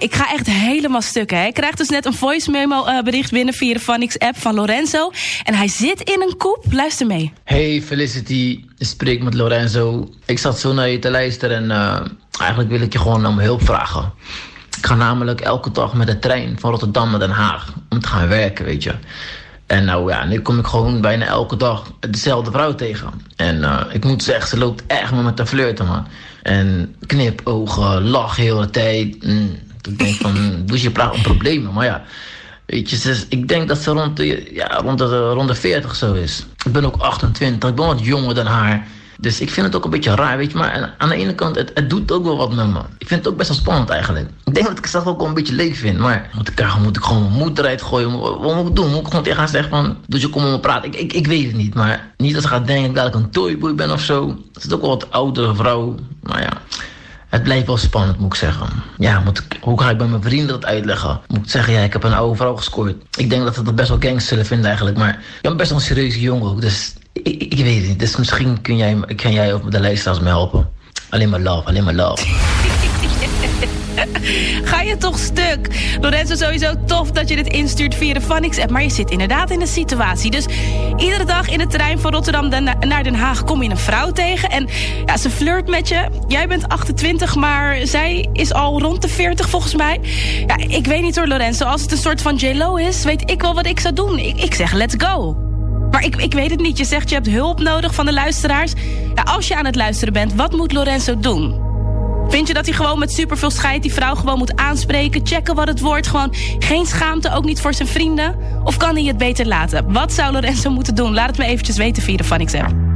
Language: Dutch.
ik ga echt helemaal stuk, hè. Ik krijg dus net een voice memo bericht binnen via de Phonics app van Lorenzo. En hij zit in een koep. Luister mee. Hey Felicity, ik spreek met Lorenzo. Ik zat zo naar je te luisteren en eigenlijk wil ik je gewoon om hulp vragen. Ik ga namelijk elke dag met de trein van Rotterdam naar Den Haag om te gaan werken, weet je. En nou ja, nu kom ik gewoon bijna elke dag dezelfde vrouw tegen. En ik moet zeggen, ze loopt echt met me te flirten, man. En knipogen, lach heel de tijd. Ik denk van, dus je praat om problemen. Maar ja, weet je, ik denk dat ze rond de 40 zo is. Ik ben ook 28, ik ben wat jonger dan haar. Dus ik vind het ook een beetje raar, weet je. Maar aan de ene kant, het doet ook wel wat met me. Ik vind het ook best wel spannend eigenlijk. Ik denk dat ik het zelf ook wel een beetje leuk vind. Maar moet ik gewoon mijn moed eruit gooien? Wat moet ik doen? Moet ik gewoon tegen haar zeggen van, dus je kom met me praten? Ik weet het niet. Maar niet dat ze gaat denken dat ik een toyboy ben of zo. Het is ook wel wat oudere vrouw. Maar ja, het blijft wel spannend, moet ik zeggen. Ja, hoe ga ik bij mijn vrienden dat uitleggen? Moet ik zeggen, ja, ik heb een oude vrouw gescoord. Ik denk dat ze dat best wel gangster zullen vinden eigenlijk. Maar ik ben best wel een serieuze jongen ook, dus ik weet het niet. Dus misschien kan jij ook met de luisteraars me helpen. Alleen maar love. Ga je toch stuk? Lorenzo, sowieso tof dat je dit instuurt via de Phonics app. Maar je zit inderdaad in een situatie. Dus iedere dag in de trein van Rotterdam naar Den Haag kom je een vrouw tegen. En ja, ze flirt met je. Jij bent 28, maar zij is al rond de 40 volgens mij. Ja, ik weet niet hoor, Lorenzo. Als het een soort van J-Lo is, weet ik wel wat ik zou doen. Ik zeg let's go. Maar ik weet het niet. Je zegt je hebt hulp nodig van de luisteraars. Ja, als je aan het luisteren bent, wat moet Lorenzo doen? Vind je dat hij gewoon met superveel scheid die vrouw gewoon moet aanspreken? Checken wat het wordt? Gewoon geen schaamte, ook niet voor zijn vrienden? Of kan hij het beter laten? Wat zou Lorenzo moeten doen? Laat het me eventjes weten via de Phonics app.